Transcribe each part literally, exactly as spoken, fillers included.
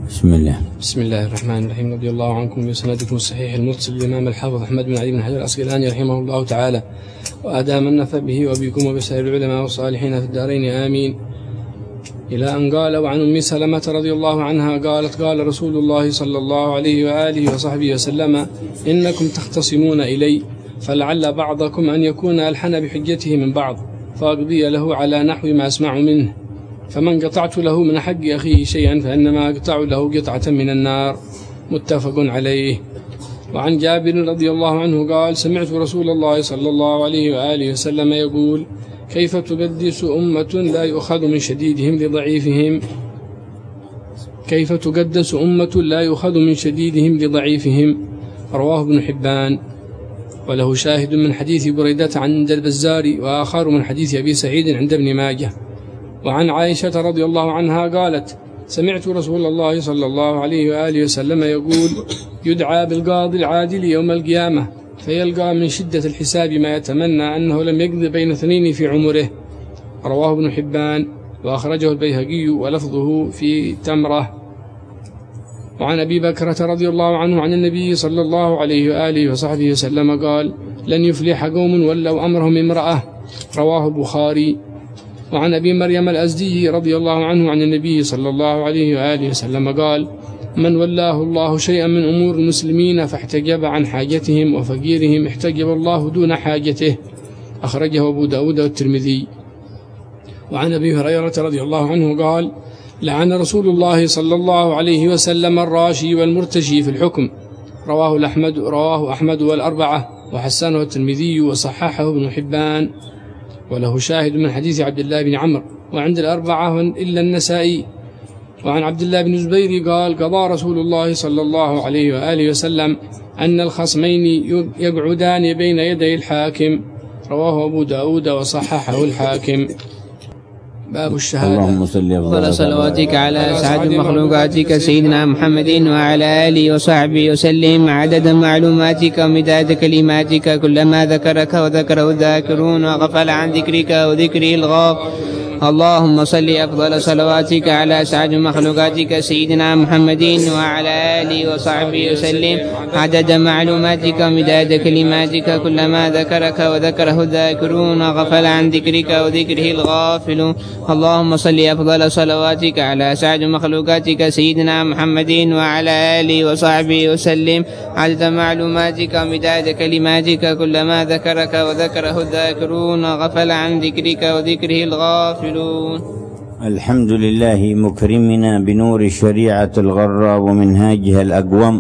بسم الله. بسم الله الرحمن الرحيم. رضي الله عنكم بسندكم الصحيح المرسل الإمام الحافظ أحمد بن علي بن حجر العسقلاني رحمه الله تعالى، وأدام النفع به وبكم وبسائر العلماء والصالحين في الدارين آمين. إلى أن قال: وعن أم سلمة رضي الله عنها قالت: قال رسول الله صلى الله عليه وآله وصحبه وسلم: إنكم تختصمون إلي، فلعل بعضكم أن يكون ألحن بحجته من بعض، فأقضي له على نحو ما أسمع منه، فمن قطعت له من حق أخيه شيئا فإنما أقطع له قطعة من النار. متفق عليه. وعن جابر رضي الله عنه قال: سمعت رسول الله صلى الله عليه وآله وسلم يقول: كيف تقدس أمة لا يؤخذ من شديدهم لضعيفهم كيف تقدس أمة لا يؤخذ من شديدهم لضعيفهم. رواه ابن حبان، وله شاهد من حديث بريدة عند البزار، وآخر من حديث أبي سعيد عند ابن ماجه. وعن عائشة رضي الله عنها قالت: سمعت رسول الله صلى الله عليه وآله وسلم يقول: يدعى بالقاضي العادل يوم القيامة، فيلقى من شدة الحساب ما يتمنى أنه لم يقض بين اثنين في عمره. رواه ابن حبان، وأخرجه البيهقي ولفظه في تمرة. وعن أبي بكرة رضي الله عنه عن النبي صلى الله عليه وآله وصحبه وسلم قال: لن يفلح قوم ولوا أمرهم امرأة. رواه البخاري. وعن أبي مريم الأزدي رضي الله عنه عن النبي صلى الله عليه وآله وسلم قال: من ولاه الله شيئا من أمور المسلمين فاحتجب عن حاجتهم وفقيرهم احتجب الله دون حاجته. أخرجه أبو داود والترمذي. وعن أبي هريرة رضي الله عنه قال: لعن رسول الله صلى الله عليه وسلم الراشي والمرتشي في الحكم. رواه أحمد رواه أحمد والأربعة، وحسنه الترمذي وصححه ابن حبان، وله شاهد من حديث عبد الله بن عمرو وعند الأربعة إلا النسائي. وعن عبد الله بن الزبير قال: قضى رسول الله صلى الله عليه وآله وسلم أن الخصمين يقعدان بين يدي الحاكم. رواه أبو داود وصححه الحاكم. باب الشهادة. اللهم صل أفضل صلواتك على أسعد مخلوقاتك سيدنا محمد وعلى آله وصحبه وسلم، عدد معلوماتك ومداد كلماتك، كلما ذكرك وذكره الذاكرون وغفل عن ذكرك وذكره الغافل. اللهم صل أفضل صلواتك على أسعد مخلوقاتك سيدنا محمد وعلى آله وصحبه وسلم، عدد معلوماتك ومداد كلماتك، كلما ذكرك وذكره الذاكرون وغفل عن ذكرك وذكره الغافلون. اللهم صل أفضل صلواتك على أسعد مخلوقاتك سيدنا محمد وعلى آله وصحبه وسلم، عدد معلوماتك ومداد كلماتك، كلما ذكرك وذكره الذاكرون وغفل عن ذكرك وذكره الغافلون. الحمد لله مكرمنا بنور الشريعة الغراء ومنهاجها الأقوم،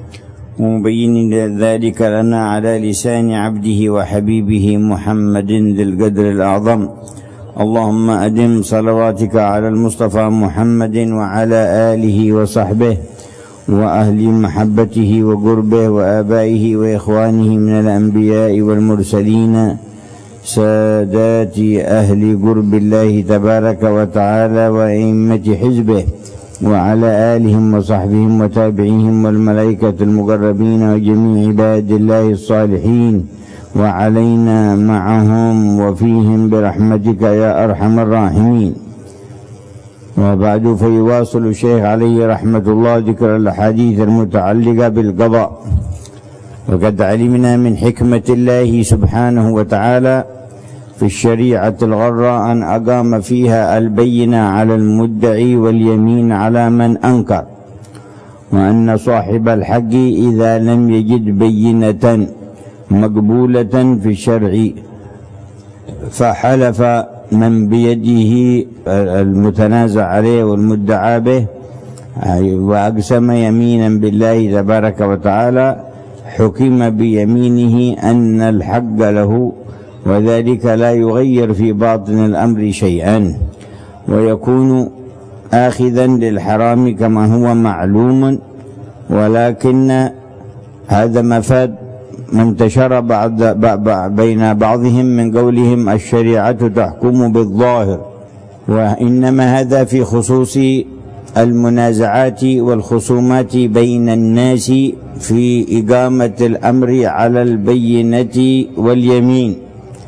ومبين ذلك لنا على لسان عبده وحبيبه محمد ذي القدر الأعظم. اللهم أدم صلواتك على المصطفى محمد وعلى آله وصحبه وأهل محبته وقربه وآبائه وإخوانه من الأنبياء والمرسلين، سادات أهل قرب الله تبارك وتعالى وأئمة حزبه، وعلى آلهم وصحبهم وتابعيهم والملائكة المقربين وجميع عباد الله الصالحين، وعلينا معهم وفيهم برحمتك يا أرحم الراحمين. وبعد، فيواصل الشيخ عليه رحمة الله ذكر الأحاديث المتعلقة بالقضاء. وقد علمنا من حكمة الله سبحانه وتعالى في الشريعة الغراء أن أقام فيها البينة على المدعي واليمين على من أنكر، وأن صاحب الحق إذا لم يجد بينة مقبولة في الشرع فحلف من بيده المتنازع عليه والمدعى به وأقسم يمينا بالله تبارك وتعالى، حكم بيمينه أن الحق له، وذلك لا يغير في باطن الأمر شيئا، ويكون آخذا للحرام كما هو معلوم. ولكن هذا مفاد منتشر بعض بين بعضهم من قولهم الشريعة تحكم بالظاهر، وإنما هذا في خصوص المنازعات والخصومات بين الناس في إقامة الأمر على البينة واليمين،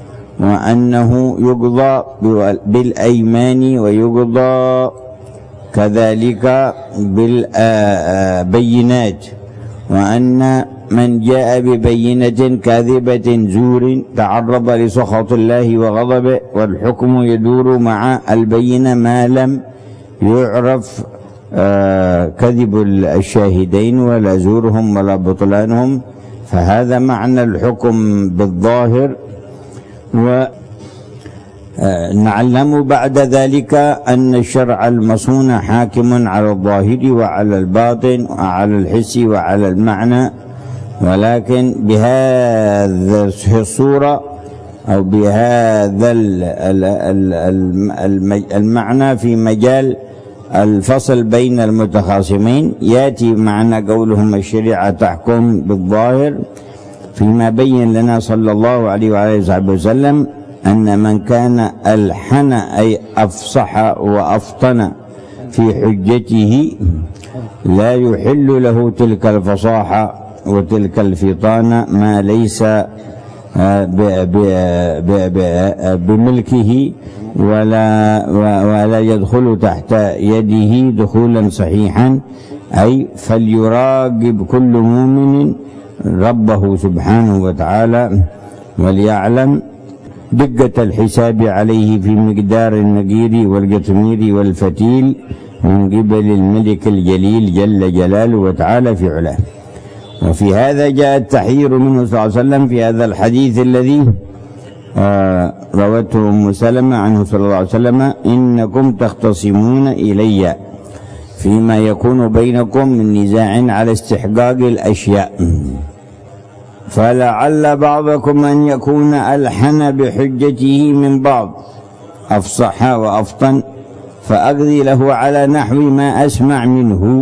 وأنه يقضى بالأيمان ويقضى كذلك بالبينات، وأن من جاء ببينة كاذبة زور تعرض لسخط الله وغضبه، والحكم يدور مع البينة ما لم يعرف كذب الشاهدين ولا زورهم ولا بطلانهم، فهذا معنى الحكم بالظاهر. ونعلم بعد ذلك أن الشرع المصون حاكم على الظاهر وعلى الباطن وعلى الحس وعلى المعنى، ولكن بهذه الصورة أو بهذا المعنى في مجال الفصل بين المتخاصمين يأتي معنا قولهم الشريعة تحكم بالظاهر، فيما بين لنا صلى الله عليه وآله وسلم أن من كان ألحن أي أفصح وأفطن في حجته لا يحل له تلك الفصاحة وتلك الفطانة ما ليس بملكه ولا ولا يدخل تحت يده دخولا صحيحا، أي فليراقب كل مؤمن ربه سبحانه وتعالى وليعلم دقة الحساب عليه في مقدار النقير والقطمير والفتيل من قبل الملك الجليل جل جلاله وتعالى في علاه. وفي هذا جاء التحذير منه صلى الله عليه وسلم في هذا الحديث الذي آه روته أم سلمة عنه صلى الله عليه وسلم: إنكم تختصمون إلي فيما يكون بينكم من نزاع على استحقاق الأشياء، فلعل بعضكم أن يكون ألحن بحجته من بعض أفصح وأفطن، فأقضي له على نحو ما أسمع منه،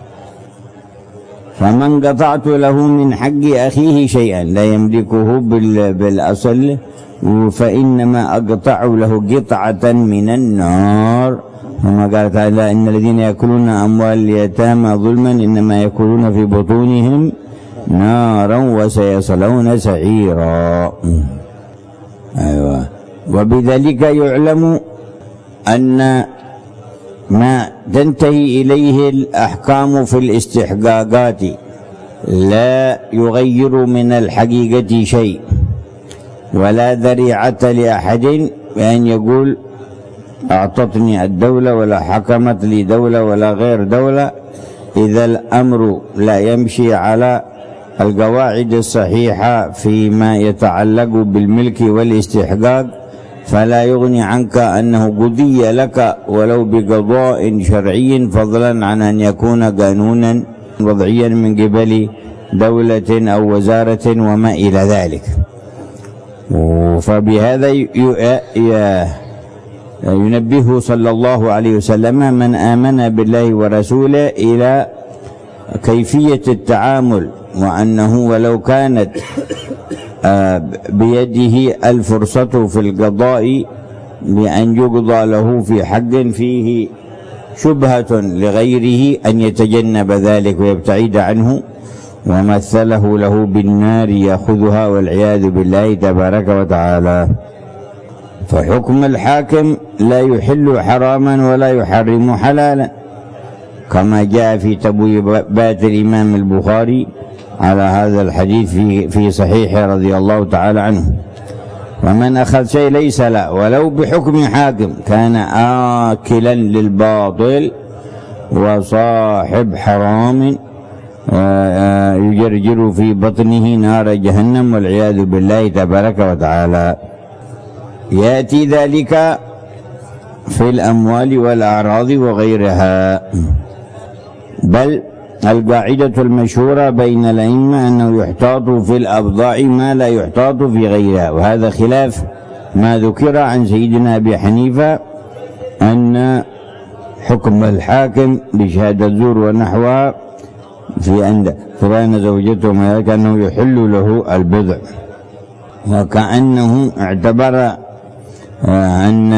فمن قطعت له من حق أخيه شيئا لا يملكه بالأصل فإنما أقطع له قطعة من النار، كما قال تعالى: إن الذين يأكلون أموال اليتامى ظلما إنما يأكلون في بطونهم نارا وسيصلون سعيرا. أيوة. وبذلك يعلم أن ما تنتهي إليه الأحكام في الاستحقاقات لا يغير من الحقيقة شيء، ولا ذريعة لأحد بأن يقول أعطتني الدولة ولا حكمت لي دولة ولا غير دولة، إذا الأمر لا يمشي على القواعد الصحيحة فيما يتعلق بالملك والاستحقاق، فلا يغني عنك أنه قضي لك ولو بقضاء شرعي، فضلا عن أن يكون قانونا وضعيا من قبل دولة أو وزارة وما إلى ذلك. فبهذا ينبه صلى الله عليه وسلم من آمن بالله ورسوله إلى كيفية التعامل، وأنه ولو كانت بيده الفرصة في القضاء بأن يقضى له في حق فيه شبهة لغيره أن يتجنب ذلك ويبتعد عنه، ومثله له بالنار يأخذها والعياذ بالله تبارك وتعالى. فحكم الحاكم لا يحل حراما ولا يحرم حلالا، كما جاء في تبويبات الإمام البخاري على هذا الحديث في في صحيحه رضي الله تعالى عنه: ومن أخذ شيء ليس له ولو بحكم حاكم كان آكلا للباطل وصاحب حرام يجرجر في بطنه نار جهنم والعياذ بالله تبارك وتعالى. يأتي ذلك في الأموال والأعراض وغيرها، بل القاعدة المشهورة بين الأئمة أنه يحتاط في الأبضاع ما لا يحتاط في غيرها، وهذا خلاف ما ذكر عن سيدنا أبي حنيفة أن حكم الحاكم بشهادة الزور ونحوها في أن فلان زوجته ما كأنه يحل له البضع، وكأنه اعتبر أن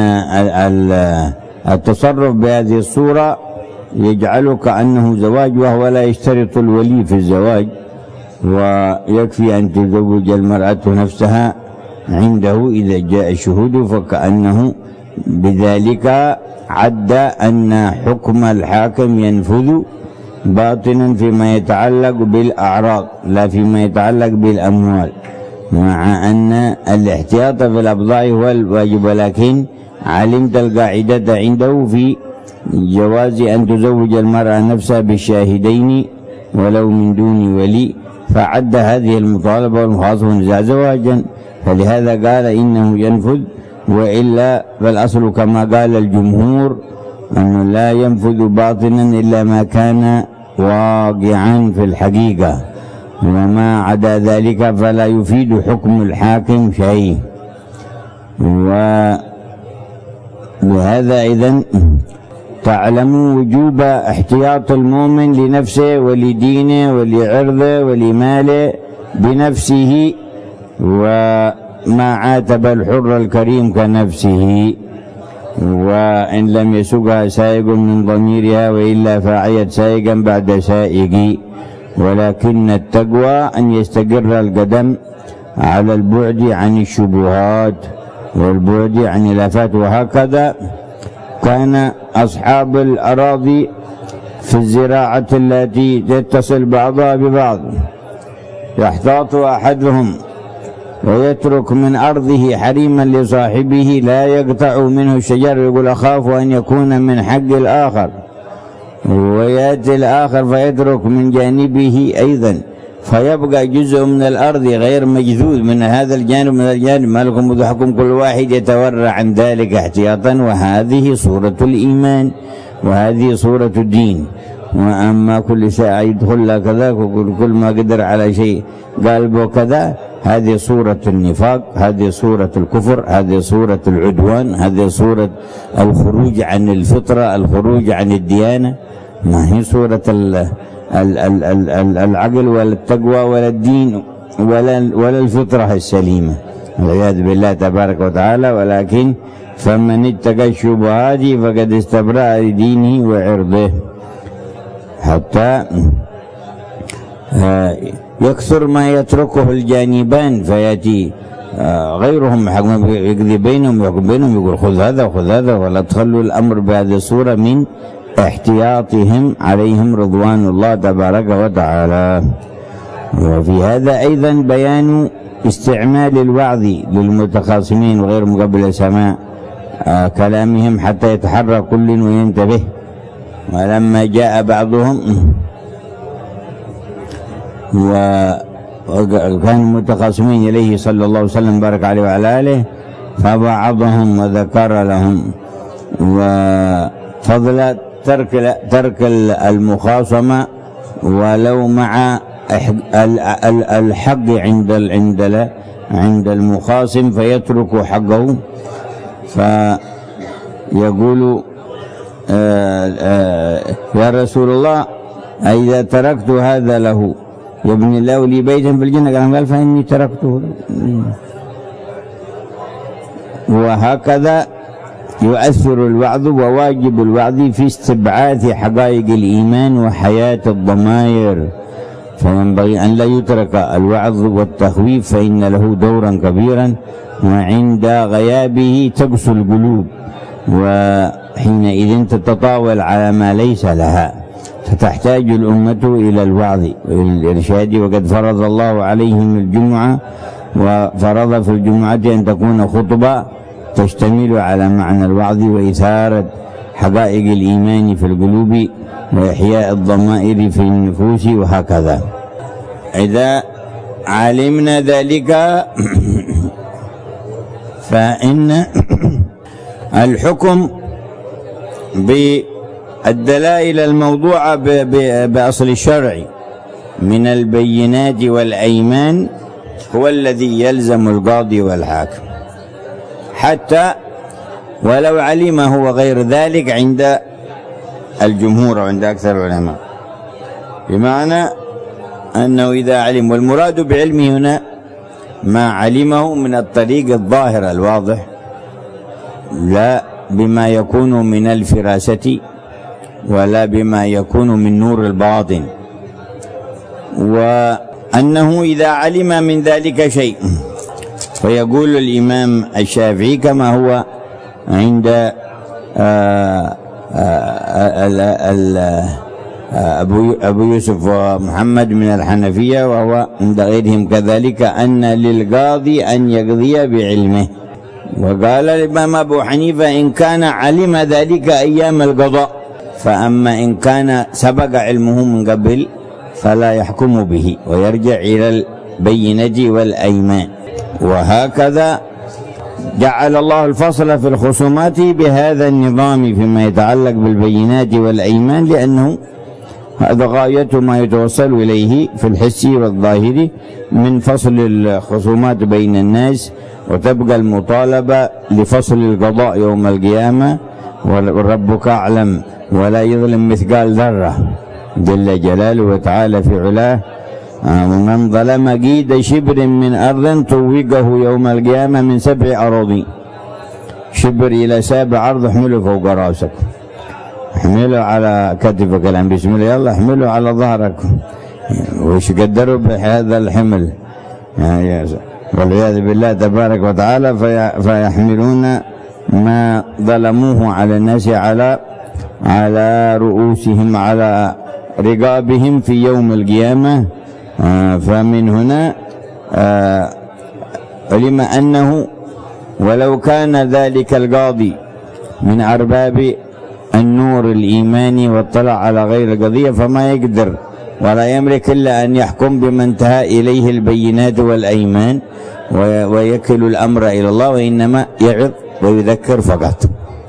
التصرف بهذه الصورة يجعل كأنه زواج، وهو لا يشترط الولي في الزواج، ويكفي أن تزوج المرأة نفسها عنده إذا جاء الشهود، فكأنه بذلك عد أن حكم الحاكم ينفذ باطنا فيما يتعلق بالأعراض لا فيما يتعلق بالأموال، مع أن الاحتياط في الأبضاع هو الواجب، ولكن علمت القاعدة عنده في جواز أن تزوج المرأة نفسها بالشاهدين ولو من دون ولي، فعد هذه المطالبة والمخاصمة نزاع زواجا، فلهذا قال إنه ينفذ، وإلا فالأصل كما قال الجمهور أنه لا ينفذ باطنا إلا ما كان واقعا في الحقيقة، وما عدا ذلك فلا يفيد حكم الحاكم شيء. ولهذا إذن تعلم وجوب احتياط المؤمن لنفسه ولدينه ولعرضه ولماله بنفسه، وما عاتب الحر الكريم كنفسه، وإن لم يسوقها سائق من ضميرها وإلا فعيت سائقا بعد سائق، ولكن التقوى أن يستقر القدم على البعد عن الشبهات والبعد عن الآفات. وهكذا كان أصحاب الأراضي في الزراعة التي تتصل بعضها ببعض يحتاط أحدهم ويترك من أرضه حريما لصاحبه لا يقطع منه الشجر، يقول أخاف أن يكون من حق الآخر، ويأتي الآخر فيترك من جانبه أيضا، فيبقى جزء من الأرض غير مجذوذ من هذا الجانب من الجانب، ما لكم وضحكم، كل واحد يتورع عن ذلك احتياطا. وهذه صورة الإيمان وهذه صورة الدين. وأما كل ساعة يدخل له كذا وكل ما قدر على شيء قلبه كذا، هذه صورة النفاق، هذه صورة الكفر، هذه صورة العدوان، هذه صورة الخروج عن الفطرة، الخروج عن الديانة، ما هي صورة ال ال ال ال العقل ولا التقوى ولا الدين ولا ولا الفطرة السليمة والعياذ بالله تبارك وتعالى. ولكن فمن اتقى الشبهات فقد استبرأ لدينه وعرضه، حتى يكثر ما يتركه الجانبان فيأتي غيرهم يقضي بينهم يحكم بينهم يقول خذ هذا وخذ هذا، ولا تخلوا الأمر بهذه الصورة من احتياطهم عليهم رضوان الله تبارك وتعالى. وفي هذا أيضا بيان استعمال الوعظ للمتخاصمين وغيرهم قبل سماع كلامهم حتى يتحرى كل وينتبه. ولما جاء بعضهم وكانوا متخاصمين إليه صلى الله عليه وسلم بارك عليه وعلى آله، فوعظهم وذكر لهم وفضل ترك ترك المخاصمة ولو مع الحق عند عند عند المخاصم، فيترك حقه فيقول يا رسول الله إذا تركت هذا له يبني الله لي بيتا في الجنة، قال فإني تركته. وهكذا يؤثر الوعظ وواجب الوعظ في استبعاث حقائق الإيمان وحياة الضمائر، فينبغي أن لا يترك الوعظ والتخويف فإن له دورا كبيرا، وعند غيابه تقسو القلوب، وحينئذ تتطاول على ما ليس لها، فتحتاج الأمة إلى الوعظ وإلى الإرشاد. وقد فرض الله عليهم الجمعة، وفرض في الجمعة أن تكون خطبة تشتمل على معنى الوعظ وإثارة حقائق الإيمان في القلوب وإحياء الضمائر في النفوس، وهكذا. إذا علمنا ذلك فإن الحكم بالدلائل الموضوعة بأصل الشرع من البينات والأيمان هو الذي يلزم القاضي والحاكم، حتى ولو علمه وغير ذلك عند الجمهور وعند أكثر العلماء، بمعنى أنه إذا علم، والمراد بعلمه هنا ما علمه من الطريق الظاهر الواضح، لا بما يكون من الفراسة ولا بما يكون من نور الباطن، وأنه إذا علم من ذلك شيء، فيقول الإمام الشافعي كما هو عند آآ آآ أبو أبو يوسف ومحمد من الحنفية، وهو عند غيرهم كذلك، أن للقاضي أن يقضي بعلمه. وقال الإمام أبو حنيفة: إن كان علم ذلك أيام القضاء، فأما إن كان سبق علمه من قبل فلا يحكم به ويرجع إلى البينة والأيمان. وهكذا جعل الله الفصل في الخصومات بهذا النظام فيما يتعلق بالبينات والأيمان، لأنه هذا غاية ما يتوصل إليه في الحس والظاهر من فصل الخصومات بين الناس، وتبقى المطالبة لفصل القضاء يوم القيامة، وربك أعلم ولا يظلم مثقال ذرة جل جلاله وتعالى في علاه. ومن ظلم قيد شبر من أرض طوقه يوم القيامة من سبع أراضين. شبر إلى سابع أرض احمله فوق راسك، احمله على كتفك، الآن بسم الله، يلا احمله على ظهرك، وش قدروا بهذا الحمل والعياذ بالله تبارك وتعالى، في فيحملون ما ظلموه على الناس على على رؤوسهم، على رقابهم في يوم القيامة. آه فمن هنا آه علم أنه ولو كان ذلك القاضي من أرباب النور الإيماني واطلع على غير القضية فما يقدر ولا يملك إلا أن يحكم بما انتهى إليه البينات والأيمان، ويكل الأمر إلى الله، وإنما يعظ ويذكر فقط.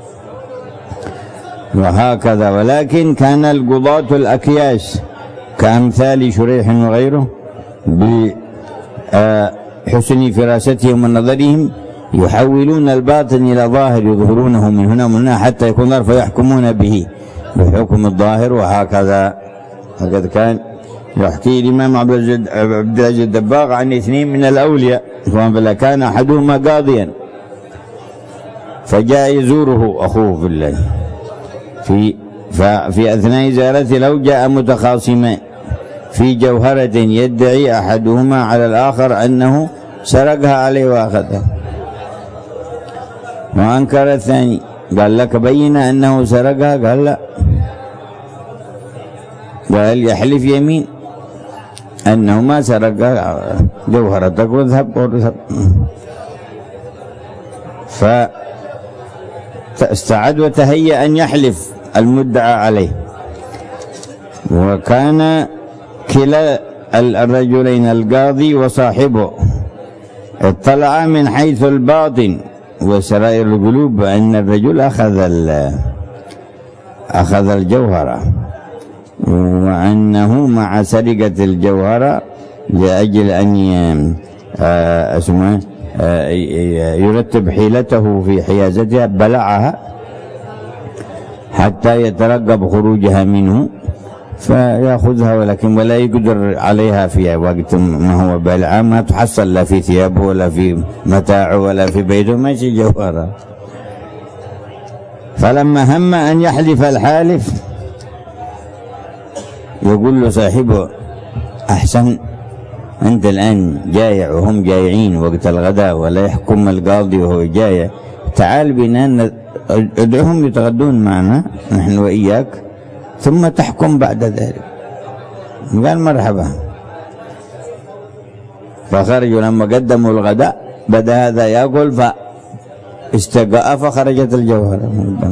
وهكذا. ولكن كان القضاة الأكياس كأمثال شريح وغيره بحسن فراستهم ونظرهم يحولون الباطن إلى ظاهر، يظهرونه من هنا ومن هنا حتى يكون ظاهر، فيحكمون به بحكم الظاهر. وهكذا وقد كان يحكي الإمام عبد العزيز الدباغ عن اثنين من الأولياء، كان أحدهما قاضيا فجاء يزوره أخوه في الله في ففي أثناء زيارته له جاء متخاصمان في جوهرة يدعي أحدهما على الآخر أنه سرقها عليه وأخذها، وأنكر الثاني، قال: لك بين أنه سرقها؟ قال: لا. قال: يحلف يمين أنه ما سرقها، جوهرتك واذهب واذهب. فاستعد وتهيأ أن يحلف المدعى عليه. وكان كلا الرجلين القاضي وصاحبه اطلع من حيث الباطن وسرائر القلوب أن الرجل أخذ أخذ الجوهرة، وأنه مع سرقة الجوهرة لأجل أن اسمه يرتب حيلته في حيازتها بلعها حتى يترقب خروجها منه فيأخذها، ولكن ولا يقدر عليها في وقت ما هو بلعها، ما تحصل لا في ثيابه ولا في متاعه ولا في بيته، ماشي جوهرة. فلما هم أن يحلف الحالف يقول له صاحبه: أحسن أنت الآن جايع وهم جايعين وقت الغداء ولا يحكم القاضي وهو جايع، تعال بنا ادعهم يتغدون معنا نحن وإياك ثم تحكم بعد ذلك. قال: مرحبا. فخرجوا لما قدموا الغداء بدأ هذا يأكل فاستقاء فخرجت الجوهرة.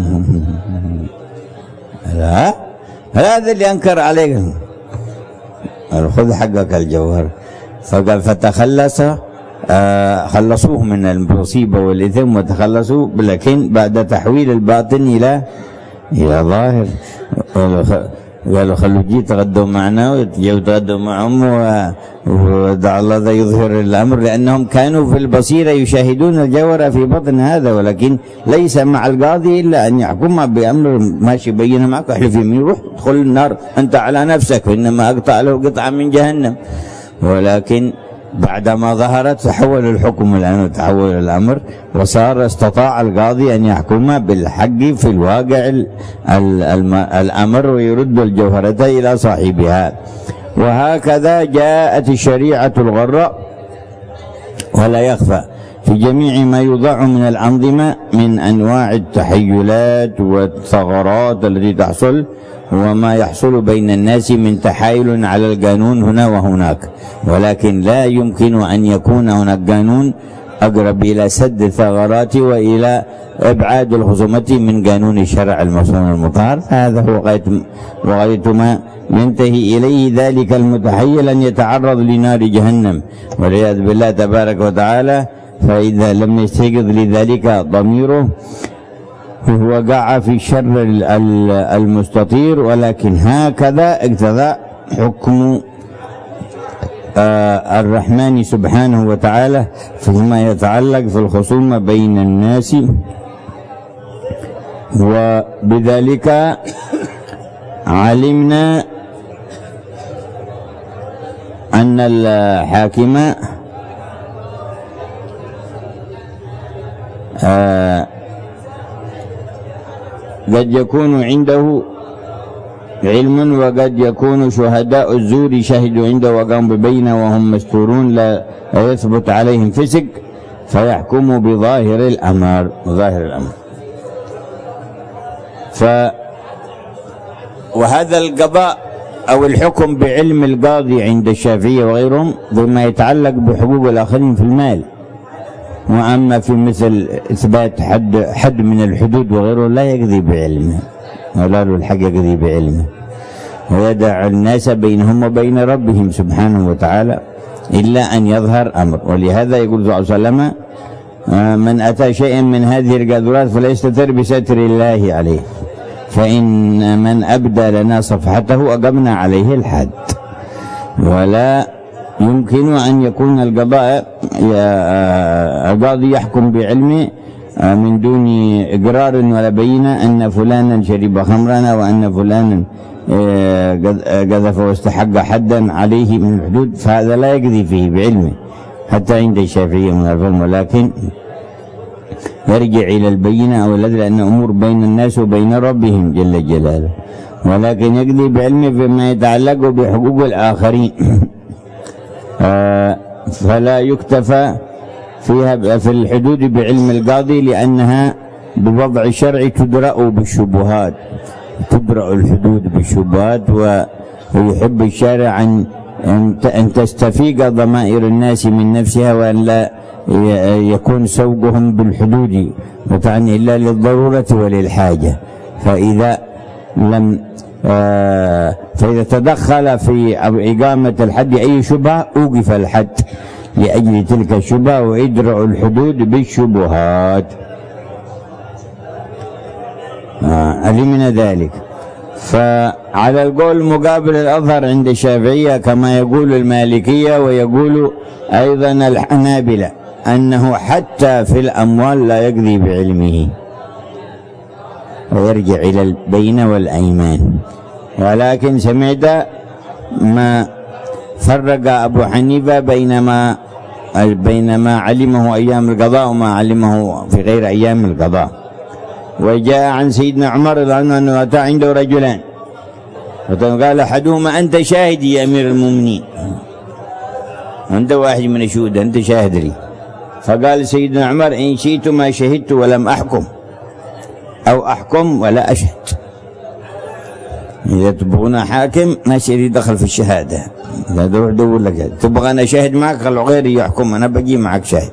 لا هذا اللي أنكر عليك، خذ حقك الجوهر. فقال: فتخلص آه خلصوه من المصيبة والإثم وتخلصوا، لكن بعد تحويل الباطن إلى إلى ظاهر. قالوا: خلوا جي تغدوا معنا، ويتجوا تغدوا معهم، ودع الله ذا يظهر الأمر، لأنهم كانوا في البصيرة يشاهدون الجوهرة في بطن هذا، ولكن ليس مع القاضي إلا أن يحكم بأمر ماشي بينه معك، احلف يمين، روح ادخل النار أنت على نفسك، إنما أقطع له قطعة من جهنم. ولكن بعدما ظهرت تحول الحكم الآن وتحول الأمر، وصار استطاع القاضي أن يحكم بالحق في الواقع الأمر ويرد الجوهرة إلى صاحبها. وهكذا جاءت الشريعة الغراء. ولا يخفى في جميع ما يوضع من الأنظمة من أنواع التحيلات والثغرات التي تحصل وما يحصل بين الناس من تحايل على القانون هنا وهناك، ولكن لا يمكن أن يكون هناك قانون أقرب إلى سد الثغرات وإلى إبعاد الخصومة من قانون الشرع المصون المطهر. هذا هو غاية وغاية ما ينتهي إليه ذلك المتحيل أن يتعرض لنار جهنم والعياذ بالله تبارك وتعالى. فإذا لم يستيقظ لذلك ضميره هو وقع في شر المستطير. ولكن هكذا اقتضى حكم آه الرحمن سبحانه وتعالى فيما يتعلق في الخصومة بين الناس، وبذلك علمنا أن الحاكم آه قد يكون عنده علم وقد يكون شهداء الزور شهدوا عنده وقاموا ببينه وهم مستورون لا يثبت عليهم فسق فيحكم بظاهر الأمر ظاهر الأمر. ف وهذا القضاء أو الحكم بعلم القاضي عند الشافعية وغيرهم بما يتعلق بحقوق الآخرين في المال، وأما في مثل إثبات حد حد من الحدود وغيره لا يقضي بعلمه ولا له الحق يقضي بعلمه، ويدع الناس بينهم وبين ربهم سبحانه وتعالى إلا أن يظهر أمر. ولهذا يقول صلى الله عليه وسلم من أتى شيئا من هذه القاذورات فليستتر بستر الله عليه، فإن من أبدى لنا صفحته أقمنا عليه الحد. ولا يمكن أن يكون القضاء القاضي يحكم بعلمه من دون إقرار ولا بينة أن فلانا شرب خمرنا وأن فلانا قذف واستحق حدا عليه من الحدود، فهذا لا يقضي فيه بعلمه حتى عند الشافعية من الفهم، ولكن يرجع إلى البينة أو الذي لأن أمور بين الناس وبين ربهم جل جلاله، ولكن يقضي بعلمه فيما يتعلق بحقوق الآخرين. آه فلا يكتفى فيها في الحدود بعلم القاضي لأنها بوضع الشرع تدرأ بالشبهات، تدرأ الحدود بالشبهات، ويحب الشارع أن أن تستفيق ضمائر الناس من نفسها وأن لا يكون سوقهم بالحدود وتعني إلا للضرورة وللحاجة. فإذا لم آه فإذا تدخل في إقامة الحد أي شبهة أوقف الحد لأجل تلك الشبهة ويدرأ الحدود بالشبهات. آه علمنا ذلك. فعلى القول مقابل الأظهر عند الشافعية كما يقول المالكية ويقول أيضا الحنابلة أنه حتى في الأموال لا يقضي بعلمه ويرجع إلى البينة والأيمان. ولكن سمعت ما فرق أبو حنيفة بينما بينما علمه أيام القضاء وما علمه في غير أيام القضاء. وجاء عن سيدنا عمر رضي الله عنه أنه أتى عنده رجلان فقال أحدهما أنت شاهدي يا أمير المؤمنين، أنت واحد من الشهود أنت شاهد لي. فقال سيدنا عمر إن شئت ما شهدت ولم أحكم أو أحكم ولا أشهد. إذا تبغون حاكم ما شري دخل في الشهادة، لا تروح دور لك تبغى أنا شاهد معك خلوا غيري يحكم أنا بجي معك شاهد.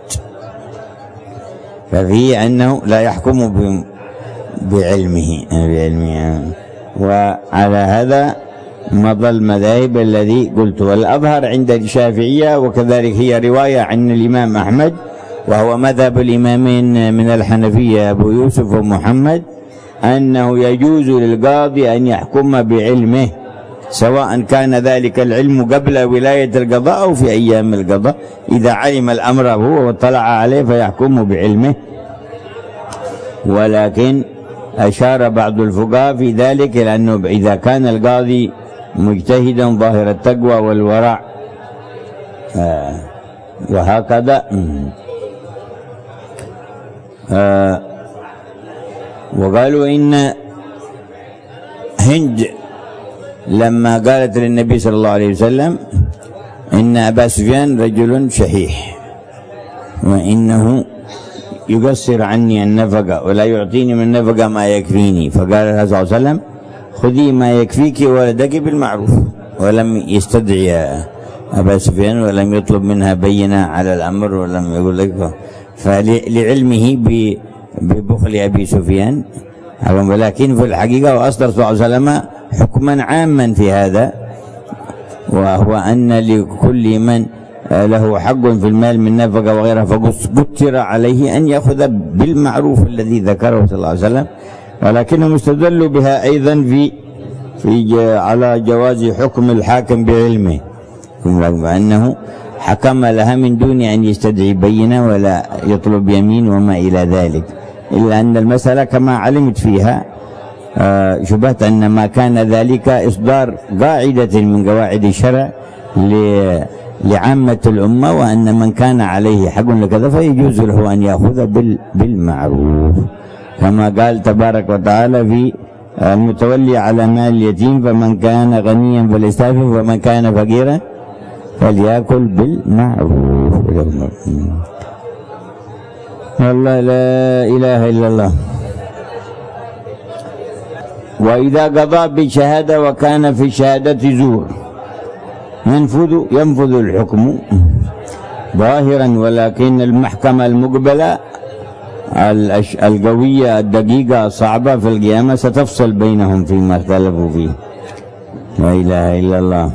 ففيه أنه لا يحكم بعلمه بعلمه وعلى هذا مضى المذاهب الذي قلت. والأظهر عند الشافعية وكذلك هي رواية عن الإمام أحمد وهو مذهب الإمامين من الحنفية أبو يوسف ومحمد أنه يجوز للقاضي أن يحكم بعلمه سواء كان ذلك العلم قبل ولاية القضاء أو في أيام القضاء. إذا علم الأمر هو واطلع عليه فيحكم بعلمه. ولكن أشار بعض الفقهاء في ذلك لأنه إذا كان القاضي مجتهدا ظاهر التقوى والورع آه وهكذا آه وقالوا إن هند لما قالت للنبي صلى الله عليه وسلم إن أبا سفيان رجل شحيح وإنه يقصر عني النفقة ولا يعطيني من النفقة ما يكفيني. فقال لها صلى الله عليه وسلم خذي ما يكفيك ولدك بالمعروف، ولم يستدعي أبا سفيان ولم يطلب منها بينة على الأمر ولم يقول لك، فلعلمه ببخل أبي سفيان. ولكن في الحقيقة وأصدر صلى الله عليه وسلم حكما عاما في هذا، وهو أن لكل من له حق في المال من نفقة وغيرها فقتر عليه أن يأخذ بالمعروف الذي ذكره صلى الله عليه وسلم. ولكنهم استدلوا بها أيضا في في على جواز حكم الحاكم بعلمه، وأنه حكم لها من دون أن يستدعي بينة ولا يطلب يمين وما إلى ذلك، إلا أن المسألة كما علمت فيها شبهت أن ما كان ذلك إصدار قاعدة من قواعد الشرع لعامة الأمة، وأن من كان عليه حق لكذا فيجوز له أن يأخذ بالمعروف، كما قال تبارك وتعالى في المتولي على مال اليتيم فمن كان غنيا فليستعفف ومن كان فقيرا فليأكل بالمعروف. والله لا إله إلا الله. وإذا قضى بشهادة وكان في الشهادة زور ينفذ ينفذ الحكم ظاهرا، ولكن المحكمة المقبلة القوية الدقيقة الصعبة في القيامة ستفصل بينهم فيما اختلفوا فيه. لا إله إلا الله.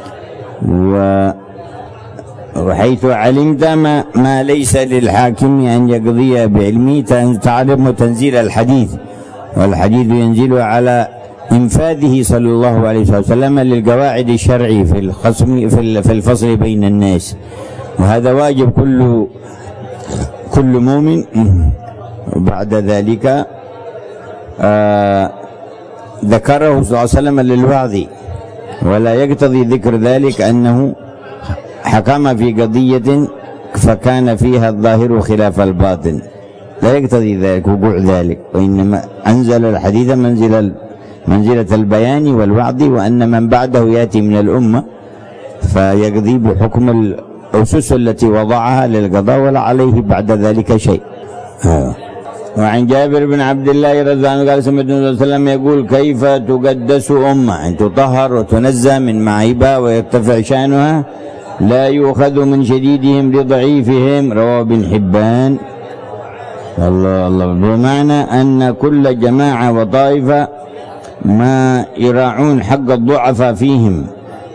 وحيث علمت ما, ما ليس للحاكم أن يقضي بعلمه تعلم تنزيل الحديث، والحديث ينزل على إنفاذه صلى الله عليه وسلم للقواعد الشرعي في الخصم في الفصل بين الناس، وهذا واجب كل كل مؤمن. بعد ذلك آه ذكره صلى الله عليه وسلم للوعظ، ولا يقتضي ذكر ذلك أنه حكم في قضية فكان فيها الظاهر خلاف الباطن، لا يقتضي ذلك وقوع ذلك، وإنما أنزل الحديث منزل منزلة البيان والوعظ، وأن من بعده يأتي من الأمة فيقضي بحكم الأسس التي وضعها للقضاء ولا عليه بعد ذلك شيء. وعن جابر بن عبد الله رضي الله عنه قال سمعت النبي صلى الله عليه وسلم يقول كيف تقدس أمة أن تطهر وتنزه من معيبها ويرتفع شأنها لا يؤخذ من شديدهم لضعيفهم، رواه ابن حبان. الله الله. بمعنى أن كل جماعة وطائفة ما يراعون حق الضعفاء فيهم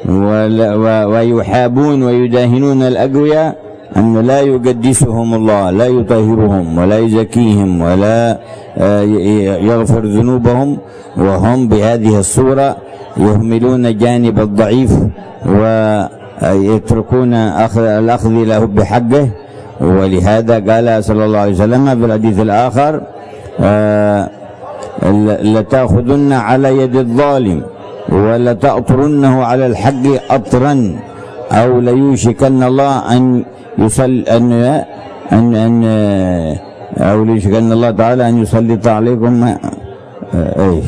ويحابون ويداهنون الأقوياء أن لا يقدسهم الله، لا يطهرهم ولا يزكيهم ولا يغفر ذنوبهم، وهم بهذه الصورة يهملون جانب الضعيف ويتركون الأخذ له بحقه. ولهذا قال صلى الله عليه وسلم في الحديث الآخر لتأخذن على يد الظالم ولتأطرنه على الحق أطرا، أو ليوشكن الله أن يصل أن أن أن أو ليوشكن الله تعالى أن يسلط عليكم إيش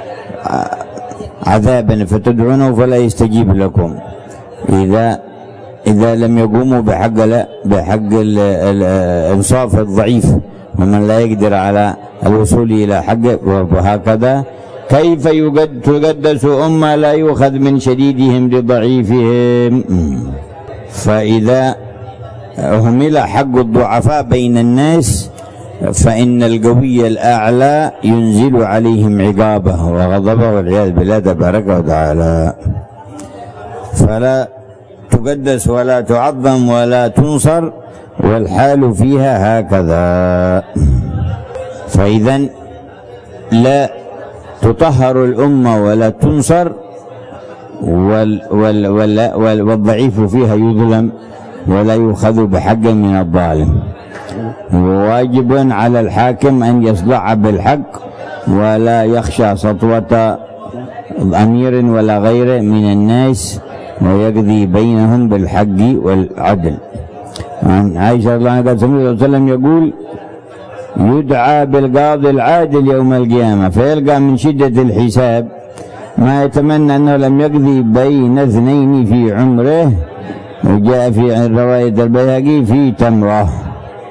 عذابا فتدعونه فلا يستجيب لكم إذا إذا لم يقوموا بحق لا بحق الإنصاف الضعيف ومن لا يقدر على الوصول إلى حقه. وهكذا كيف تقدس أمة لا يؤخذ من شديدهم لضعيفهم. فإذا أهمل حق الضعفاء بين الناس فإن القوي الأعلى ينزل عليهم عقابه وغضبه والعياذ بالله تبارك وتعالى. فلا تقدس ولا تعظم ولا تنصر والحال فيها هكذا. فإذا لا تطهر الأمة ولا تنصر وال وال وال وال والضعيف فيها يظلم ولا يؤخذ بحق من الظالم. وواجب على الحاكم أن يصدع بالحق ولا يخشى سطوة أمير ولا غيره من الناس ويقضي بينهم بالحق والعدل. عن عائشة رضي الله عنها قال سمعت الرسول صلى الله عليه وسلم يقول يدعى بالقاضي العادل يوم القيامة فيلقى من شدة الحساب ما يتمنى أنه لم يقضي بين اثنين في عمره. وجاء في رواية البيهقي في تمرة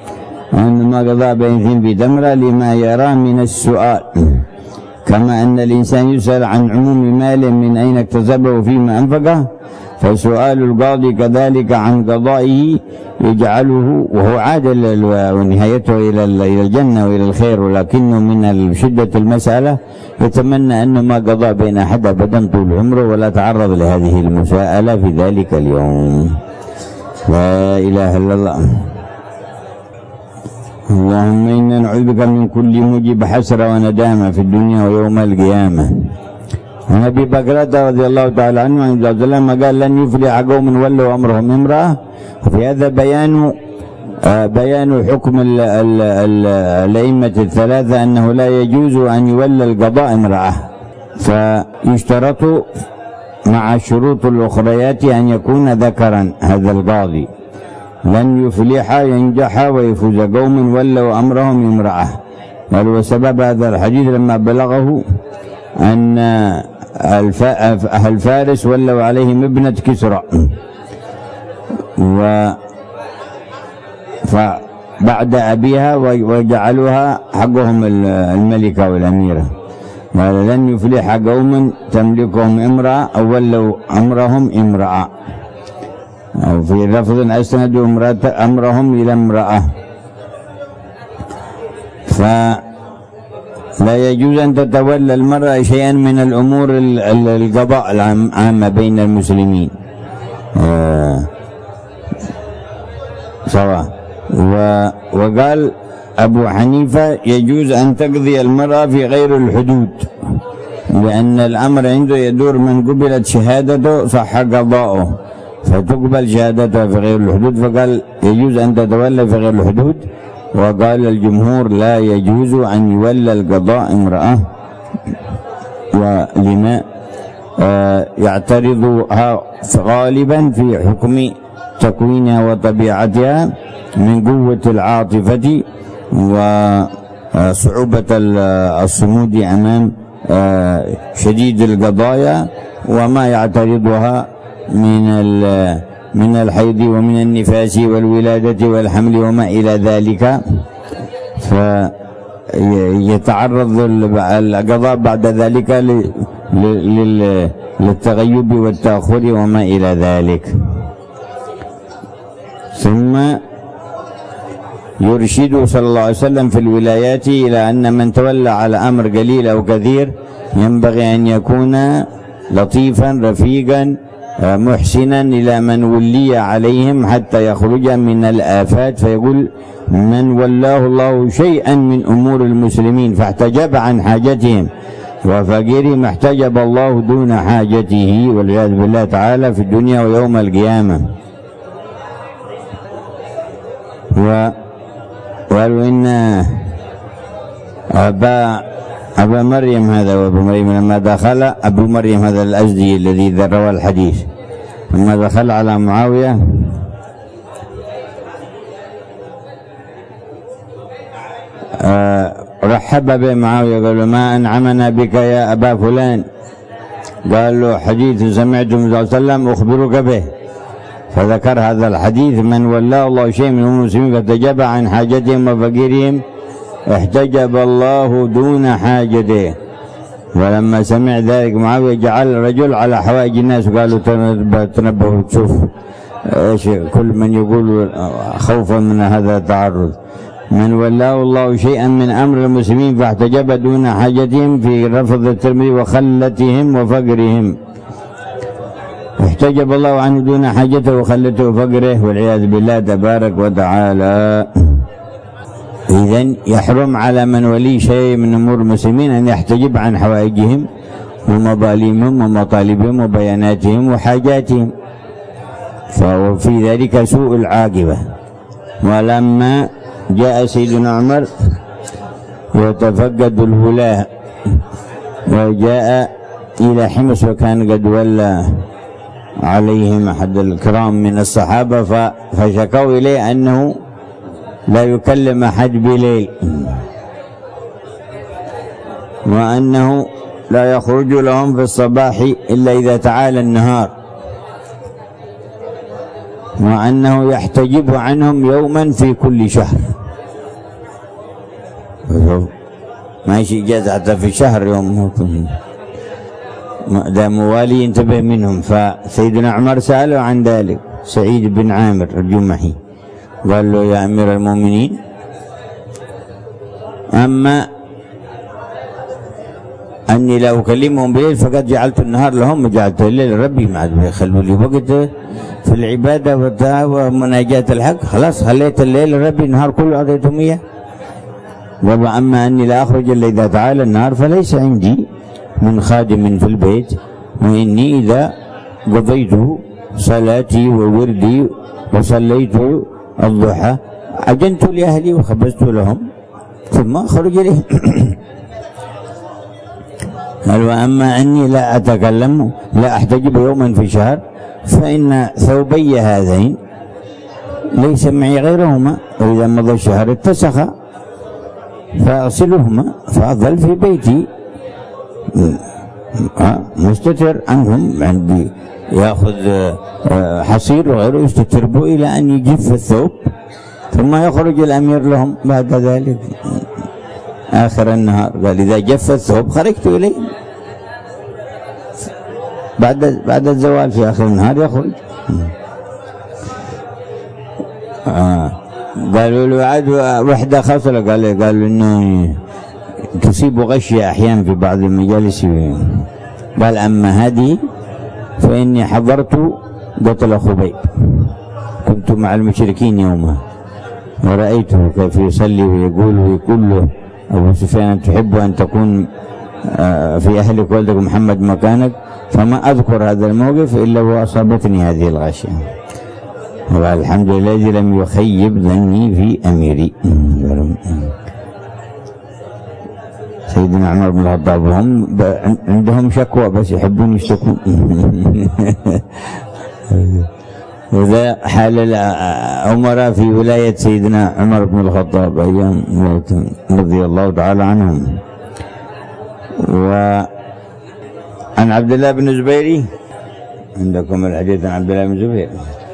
وإنما قضى بين في تمرة لما يرى من السؤال، كما أن الإنسان يسأل عن عموم ماله من أين اكتسبه وفيما أنفقه، فسؤال القاضي كذلك عن قضائه يجعله وهو عادل ونهايته إلى الجنة وإلى الخير، ولكنه من شدة المسألة يتمنى أنه ما قضى بين أحد أبدا طول عمره ولا تعرض لهذه المساءلة في ذلك اليوم. لا إله إلا الله. اللهم إنا نعوذ بك من كل موجب حسرة وندامة في الدنيا ويوم القيامة. عن أبي بكرة رضي الله تعالى عنه عن النبي صلى الله عليه وسلم قال: لن يفلح قوم ولوا أمرهم امرأة. وفي هذا بيان آه بيان حكم الأئمة الثلاثة أنه لا يجوز أن يولى القضاء امرأة، فيشترط مع الشروط الأخريات أن يكون ذكرا هذا القاضي. لن يفلح ينجح ويفوز قوم ولوا أمرهم امرأة. قال: وسبب هذا الحديث لما بلغه أن أهل فارس ولوا عليهم ابنة كسرى، و فبعد أبيها وجعلوها حقهم الملكة والأميرة. قال: لن يفلح قوم تملكهم امرأة أو ولوا أمرهم امرأة، أو في لفظ أسندوا أمرهم إلى امرأة. فلا يجوز أن تتولى المرأة شيئا من الأمور القضاء العامة بين المسلمين آه سواء. وقال أبو حنيفة: يجوز أن تقضي المرأة في غير الحدود، لأن الأمر عنده يدور من قبلت شهادته صح قضاؤه، فتقبل شهادتها في غير الحدود، فقال يجوز أن تتولى في غير الحدود. وقال الجمهور: لا يجوز أن يولى القضاء امرأة، ولما آه يعترضها غالبا في حكم تكوينها وطبيعتها من قوة العاطفة وصعوبة الصمود أمام آه شديد القضايا، وما يعترضها من من الحيض ومن النفاس والولادة والحمل وما إلى ذلك، فيتعرض القضاء بعد ذلك للتغيب والتأخر وما إلى ذلك. ثم يرشد صلى الله عليه وسلم في الولايات إلى أن من تولى على أمر قليل أو كثير ينبغي أن يكون لطيفا رفيقا محسنا إلى من ولي عليهم حتى يخرج من الآفات، فيقول: من ولاه الله شيئا من أمور المسلمين فاحتجب عن حاجتهم وفقيرهم احتجب الله دون حاجته، والعياذ بالله تعالى، في الدنيا ويوم القيامة. وقالوا إن أبا أبا مريم هذا وأبو مريم لما دخل أبو مريم هذا الأزدي الذي روى الحديث لما دخل على معاوية آه رحب بمعاوية، قال له: ما أنعمنا بك يا أبا فلان. قال له: حديث سمعته من صلى الله عليه وسلم أخبرك به، فذكر هذا الحديث: من ولاه الله شيء من المسلمين فاحتجب عن حاجتهم وفقيرهم احتجب الله دون حاجته. ولما سمع ذلك معاوية جعل رجل على حوائج الناس، وقالوا: تنبهوا تشوف ايش كل من يقول خوفا من هذا التعرض. من ولاه الله شيئا من امر المسلمين فاحتجب دون حاجتهم، في رفض الترمذي: وخلتهم وفقرهم، احتجب الله عنه دون حاجته وخلته وفقره، والعياذ بالله تبارك وتعالى. إذن يحرم على من ولي شيء من أمور المسلمين أن يحتجب عن حوائجهم ومظالمهم ومطالبهم وبياناتهم وحاجاتهم، ففي ذلك سوء العاقبة. ولما جاء سيدنا عمر يتفقد الولاة وجاء إلى حمص، وكان قد ولى عليهم أحد الكرام من الصحابة، فشكوا إليه أنه لا يكلم أحد بليل، وأنه لا يخرج لهم في الصباح إلا إذا تعالى النهار، وأنه يحتجب عنهم يوما في كل شهر. ما يجي إجازة حتى في شهر يوم دام والي ينتبه منهم. فسيدنا عمر سأله عن ذلك سعيد بن عامر الجمحي، قال له يا أمير المؤمنين أما أني لا أكلمهم بالليل فقد جعلت النهار لهم وجعلت الليل ربي، ما عاد يخلوا لي وقت في العبادة ومناجاة الحق، خلاص خليت الليل ربي النهار كله أعطيتهم إياه. وأما أني لا أخرج إلا إذا تعالى النهار فليس عندي من خادم في البيت، وإني إذا قضيت صلاتي ووردي وصليت الضحى عجنت لأهلي وخبزت لهم ثم أخرج إليهم. قال وأما أني لا أتكلم لا أحتجب يوما في شهر فإن ثوبي هذين ليس معي غيرهما، وإذا مضى الشهر اتسخا فأغسلهما فأظل في بيتي مستتر عنهم، عندي يأخذ حصير وغيره يستتر به إلى أن يجف الثوب ثم يخرج الأمير لهم بعد ذلك آخر النهار. قال إذا جف الثوب خرجت إليه بعد بعد الزوال في آخر النهار يخرج. آه. قالوا له عاد وحدة خاصة، قال قالوا إنه تصيب غشية أحيانا في بعض المجالس. قال أما هذه فإني حضرت قتل خبيب، كنت مع المشركين يوما ورأيته كيف يصلي ويقول ويقول له أبو سفيان تحب أن تكون في أهلك ولدك محمد مكانك، فما أذكر هذا الموقف إلا وأصابتني هذه الغاشية. والحمد لله الذي لم يخيب ظني في أميري. سيدنا عمر بن الخطاب هم عندهم شكوى بس يحبون يشتكون. وذا حال الأمراء في ولاية سيدنا عمر بن الخطاب أيام رضي الله تعالى عنهم. وعن عبد الله بن الزبير، عندكم الحديث عن عبد الله بن الزبير؟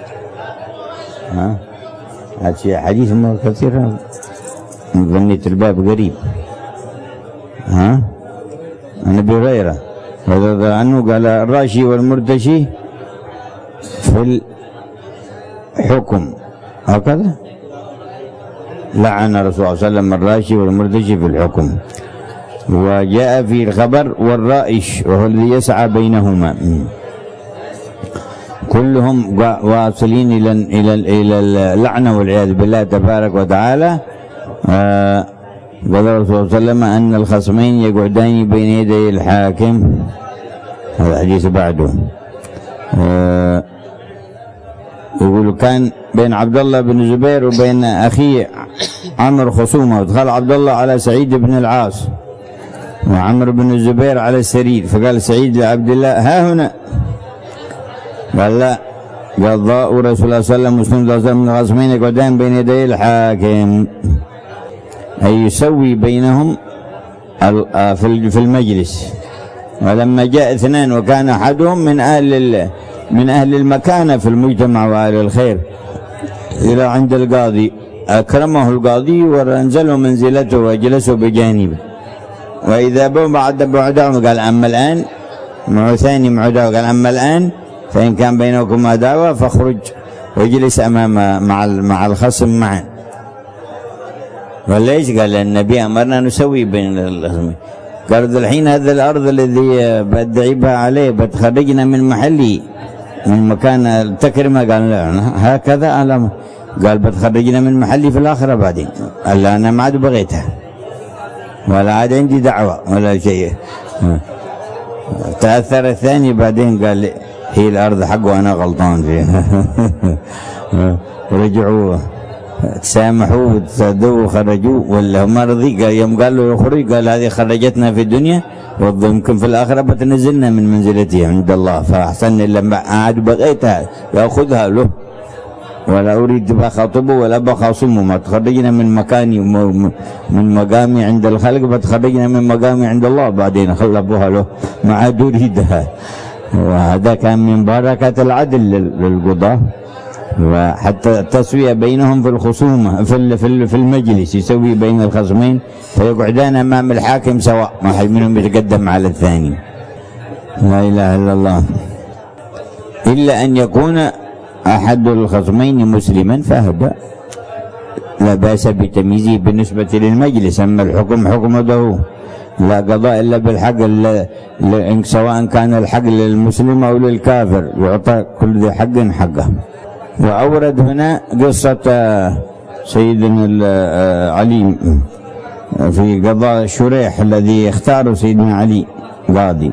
ها هذا حديث كثير، ظنيت الباب قريب. ها عن ابي هريره رضي الله عنه قال الراشي والمرتشي في الحكم هكذا، لعن الرسول صلى الله عليه وسلم الراشي والمرتشي في الحكم. وجاء في الخبر والرائش وهو الذي يسعى بينهما، كلهم واصلين الى الى الى اللعنه والعياذ بالله تبارك وتعالى. آه قال الرسول صلى الله عليه وسلم أن الخصمين يقعدان بين يدي الحاكم، هذا الحديث بعده. آه يقول كان بين عبد الله بن الزبير وبين أخيه عمرو خصومة، ودخل عبد الله على سعيد بن العاص وعمرو بن الزبير على السرير، فقال سعيد لعبد الله ها هنا، قال لا، قال ضاء رسول الله صلى الله عليه وسلم من الخصمين يقعدان بين يدي الحاكم، أي يسوي بينهم في المجلس. ولما جاء اثنان وكان أحدهم من أهل من أهل المكانة في المجتمع وأهل الخير إلى عند القاضي، أكرمه القاضي وأنزله منزلته وأجلسه بجانبه، وإذا بعد بعدهم قال أما الآن مع ثاني معداوة، قال أما الآن فإن كان بينكم عداوة فاخرج واجلس أمام مع مع الخصم معا. وليش؟ قال النبي أمرنا نسوي بين الخصمين. قال الحين هذا الأرض الذي بدعبها عليه بتخرجنا من محلي من مكان التكرمة، قال لا هكذا علم، قال بتخرجنا من محلي في الآخرة بعدين، قال لا أنا ما عاد بغيتها ولا عاد عندي دعوة ولا شيء. تأثر الثاني بعدين قال لي هي الأرض حقه وأنا غلطان فيها. ورجعوا تسامحوا وتصدوا وخرجوا، ولا ما رضي، قال يوم قال له يخرج قال هذه خرجتنا في الدنيا ويمكن في الآخرة بتنزلنا من منزلتها عند الله، فأحسن لما عاد بغيتها يأخذها له ولا أريد بخاطبه ولا بخاصمه، ما تخرجنا من مكاني من مقامي عند الخلق بتخرجنا من مقامي عند الله بعدين خلبوها له ما عاد أريدها. وهذا كان من بركة العدل للقضاة وحتى التسوية بينهم في الخصومة في في المجلس، يسوي بين الخصمين فيقعدان أمام الحاكم سواء، ما حد منهم يتقدم على الثاني. لا إله إلا الله. إلا أن يكون أحد الخصمين مسلما فهذا لا بأس بتمييزه بالنسبة للمجلس، أما الحكم حكم ده لا قضاء إلا بالحق، سواء كان الحق للمسلم أو للكافر، يعطى كل ذي حق حقه. وأورد هنا قصة سيدنا علي في قضاء شريح الذي اختاره سيدنا علي قاضي.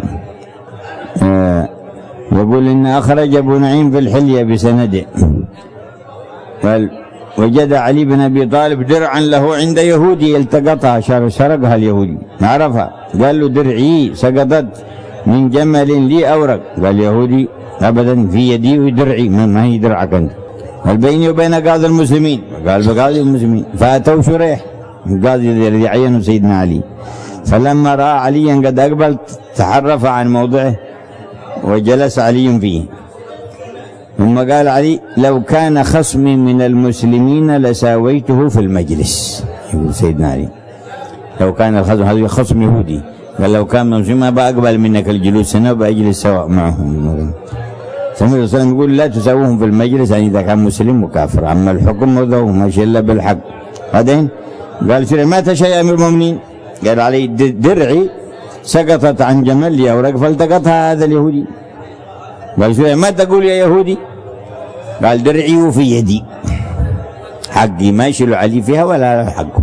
يقول إن أخرج أبو نعيم في الحلية بسنده قال وجد علي بن أبي طالب درعا له عند يهودي التقطها، سرقها اليهودي ما عرفها، قال له درعي سقطت من جمل لي أورق، قال اليهودي أبدا في يدي ودرعي ما هي درعك أنت، قال بيني وبين قاضي المسلمين، قال بقاضي المسلمين. فأتوا شريح القاضي الذي عينه سيدنا علي، فلما رأى عليا قد أقبل تحرف عن موضعه وجلس علي فيه، ثم قال علي لو كان خصمي من المسلمين لساويته في المجلس. يقول سيدنا علي لو كان الخصم، هذا خصم يهودي، قال لو كان مسلم ما بقبل منك الجلوس هنا وبأجلس سواء معهم. النبي صلى الله عليه وسلم يقول لا تساووهم في المجلس، يعني إذا كان مسلم وكافر، أما الحكم هذا ماشي إلا بالحق. بعدين قال شريح مات شيء أمير المؤمنين، قال علي درعي سقطت عن جمل لي أورق فالتقطها هذا اليهودي. قال شريح ما تقول يا يهودي؟ قال درعي وفي يدي، حقي ما يشيل علي فيها ولا حقه.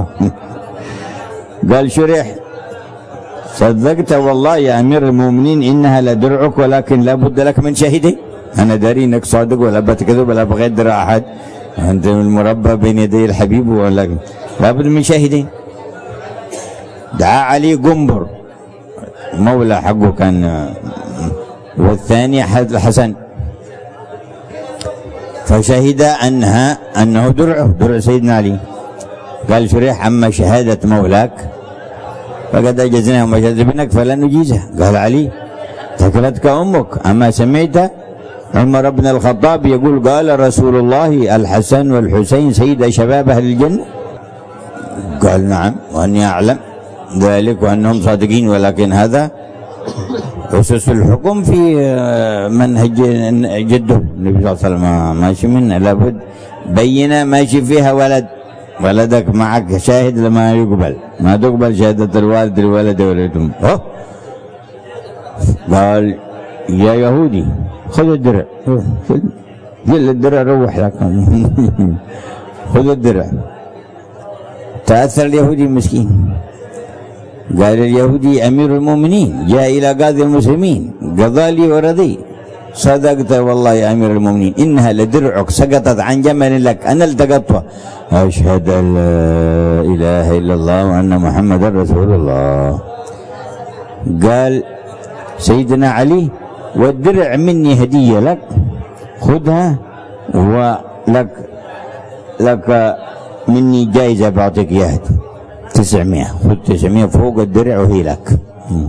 قال شريح صدقت والله يا أمير المؤمنين إنها لدرعك ولكن لا بد لك من شاهدين، أنا داري إنك صادق ولا بتكذب ولا بغير درع أحد، أنت المربى بين يدي الحبيب، ولكن لا بد من شاهدين. دعا علي قنبر مولى حقه كان، والثاني الحسن، فشهد أنها أنه درعه درع سيدنا علي. قال شريح أما شهادة مولاك فقد أجزناها وما شهد ابنك فلن نجيزها. قال علي ثكلتك أمك، أما سمعت عمر بن الخطاب يقول قال رسول الله الحسن والحسين سيد شباب أهل الجنة؟ قال نعم وأني أعلم ذلك وأنهم صادقين، ولكن هذا أسس الحكم في منهج جده النبي صلى الله عليه وسلم، ماشي منه لابد بينة ماشي فيها ولد، ولدك معك شاهد لما يقبل، ما تقبل شهادة الوالد الولد ولدهم. قال يا يهودي خذ الدرع، جل الدرع روح لك خذ الدرع. تأثر اليهودي المسكين، قال اليهودي أمير المؤمنين جاء إلى قاضي المسلمين قضى لي ورضي، صدقت والله يا أمير المؤمنين إنها لدرعك سقطت عن جمل لك أنا التقطتها، أشهد أن لا إله إلا الله وأن محمدا رسول الله. قال سيدنا علي والدرع مني هدية لك خذها، ولك لك مني جائزة بعطيك إياها تسعمائة، خذ تسعمائة فوق الدرع وهي لك.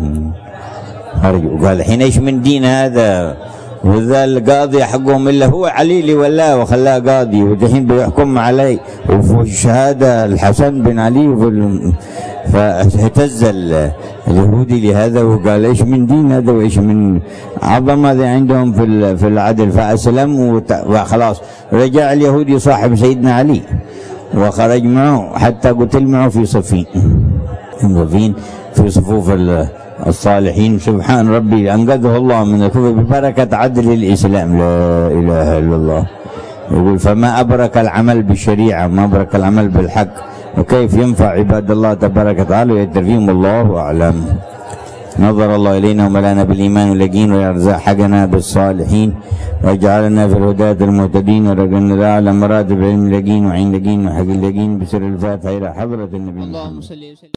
أرجو. قال الحين ايش من دين هذا؟ وذا القاضي حقهم الا هو علي اللي ولاه وخلاه قاضي، والحين بيحكم علي وفي الشهاده الحسن بن علي. فاهتز اليهودي لهذا وقال ايش من دين هذا وايش من عظم هذا عندهم في في العدل، فاسلم وخلاص. رجع اليهودي صاحب سيدنا علي وخرج معه حتى قتل معه في صفين، صفين في صفوف الصالحين. سبحان ربي أنقذه الله من الكفر ببركة عدل الإسلام. لا إله إلا الله. يقول فما أبرك العمل بالشريعة، ما أبرك العمل بالحق، وكيف ينفع عباد الله تبارك وتعالى ويترفيهم. الله أعلم. نظر الله إلينا وملانا بالإيمان واليقين ويرزق حقنا بالصالحين ويجعلنا في الهداة المهتدين ورزقنا أعلى مراتب علم اليقين وعين اليقين وحق اليقين بسر الفاتحة إلى حضرة النبي. اللهم صل وسلم.